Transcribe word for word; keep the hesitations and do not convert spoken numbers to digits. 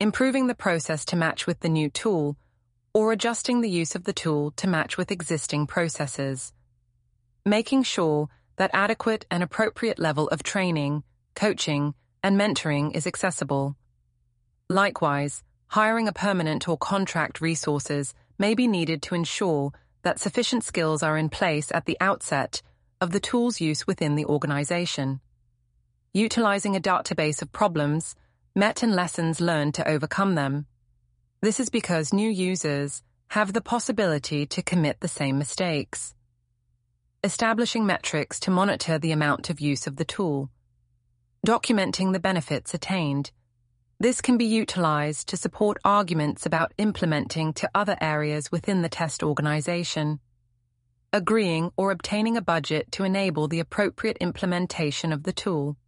improving the process to match with the new tool, or adjusting the use of the tool to match with existing processes. Making sure that adequate and appropriate level of training, coaching, and mentoring is accessible. Likewise, hiring a permanent or contract resources may be needed to ensure that sufficient skills are in place at the outset of the tool's use within the organization. Utilizing a database of problems, met and lessons learned to overcome them. This is because new users have the possibility to commit the same mistakes. Establishing metrics to monitor the amount of use of the tool. Documenting the benefits attained. This can be utilized to support arguments about implementing to other areas within the test organization. Agreeing or obtaining a budget to enable the appropriate implementation of the tool.